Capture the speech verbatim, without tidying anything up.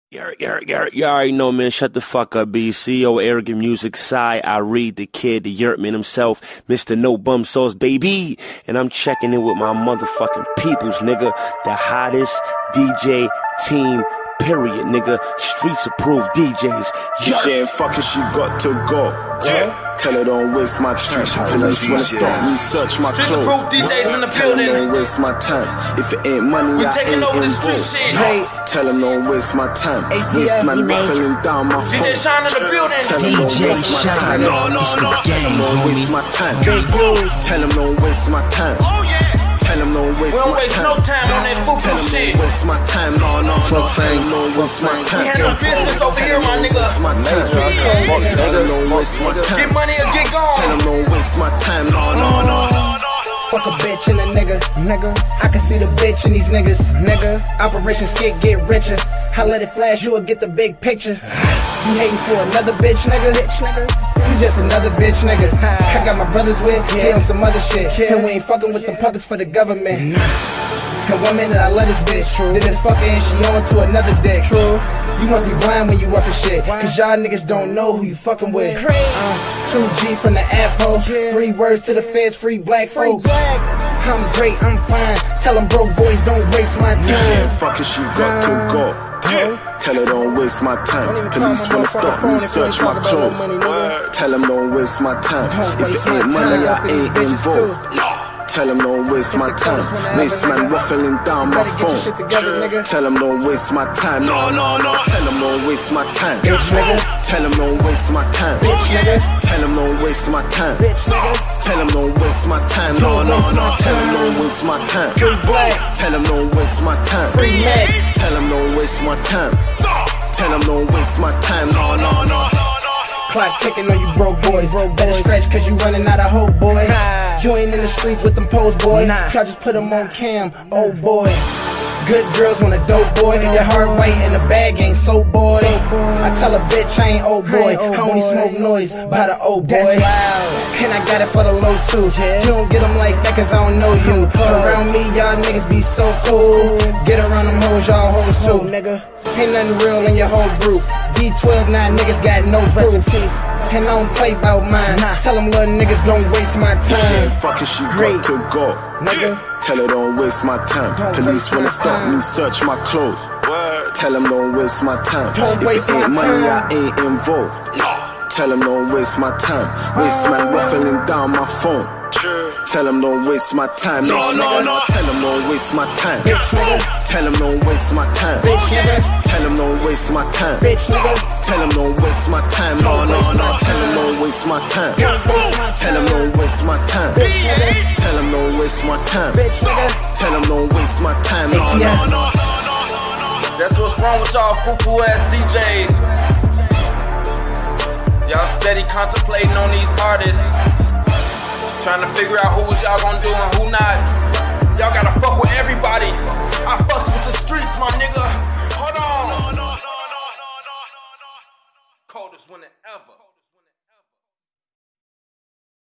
Yeah, yeah, yeah, you already know, man. Shut the fuck up, B. C E O Arrogant Music Side. I read the kid, the Yurtman himself, Mister No Bum Sauce, baby. And I'm checking in with my motherfucking peoples, nigga. The hottest D J team, period, nigga. Streets approved D Js. Yo. She ain't fucking, she got to go. Yeah. Tell her don't waste my time. Police wanna stop me, search my Streets clothes. approved D Js in the Tell building. them don't waste my time. If it ain't money, We I taking ain't over the involved. street shit. Hey. Tell them don't waste my time. This man ruffling down my phone. D J Shine in the building. Tell them don't waste my time. No, no, It's the no. game, don't waste my time. Big blues. Tell them don't waste my time. Oh yeah. Tell them don't waste We don't my waste time. no time on that football Tell them shit. don't waste my time. No, no, fuck fame, don't waste my time. We handle business over here, my nigga. Waste my time. Tell them don't waste my time. Get money or get Tell gone. them don't waste my time. No, no, no, no. Fuck a bitch and a nigga, nigga. I can see the bitch in these niggas, nigga. Operation Skit get richer. I let it flash, you'll get the big picture. You hating for another bitch, nigga? Bitch, nigga. You just another bitch, nigga. I got my brothers with, hit on some other shit. And we ain't fucking with them puppets for the government. And one minute I love this bitch, true. Then it's fucking and she on to another dick, true. You must be blind when you up and shit, cause y'all niggas don't know who you fucking with. uh, two G from the apple, three words to the feds, free black folks. I'm great, I'm fine. Tell them broke boys don't waste my She ain't time. fucking, she got to go. Tell her don't waste my time. Police wanna stop me, search my clothes. Tell them don't waste my time. If it ain't money, I ain't involved. Tell them don't waste my time. Waste man ruffling down my phone. Tell them don't waste my time. No, no, no. Tell them don't waste my time. Bitch, nigga. Tell them don't waste my time. Bitch, nigga. Tell them don't waste my time. Bitch, nigga. Tell them don't waste my time. No, no, no. Tell them don't waste my time. Free black. Tell them don't waste my time. Free Max. Tell them don't waste my time. Tell them don't waste my time. No, no, no. Clock ticking on you broke boys. Better stretch cause you running out of hope, boy. You ain't in the streets with them pose, boy. Y'all just put them on cam, oh boy. Good girls want a dope boy. And your heart white and the bag ain't so boy. I tell a bitch I ain't old boy. I only smoke noise by the old boy. And I got it for the low too. You don't get them like that cause I don't know you. But around me y'all niggas be so cool. Get around them hoes, y'all hoes too, nigga. Ain't nothing real in your whole group. B twelve, nine niggas got no rest in peace. And I don't play about mine. Tell them little niggas don't waste my She ain't time. fucking, she Great. got to go. Nigga. Tell her don't waste my time. Don't Police waste wanna my stop time. me, search my clothes. Tell them don't waste my time. Don't if waste it ain't my money, time. I ain't involved. Tell them don't waste my time. Waste man ruffling down my phone. Tell them don't waste my time. No, no, no. Tell them don't waste my time. Bitch, nigga. Tell them don't waste my time. Bitch, nigga. Tell them don't waste my time. Bitch, nigga. Tell them don't waste my time. No, no, no. Tell them don't waste my time. Tell them don't waste my time. Bitch, nigga. Tell them don't waste my time. Bitch, nigga. Tell them don't waste my time. No, no, no. That's what's wrong with y'all foo-foo ass D Js. Y'all steady contemplating on these artists, trying to figure out who's y'all gonna do and who not. Y'all gotta fuck with everybody.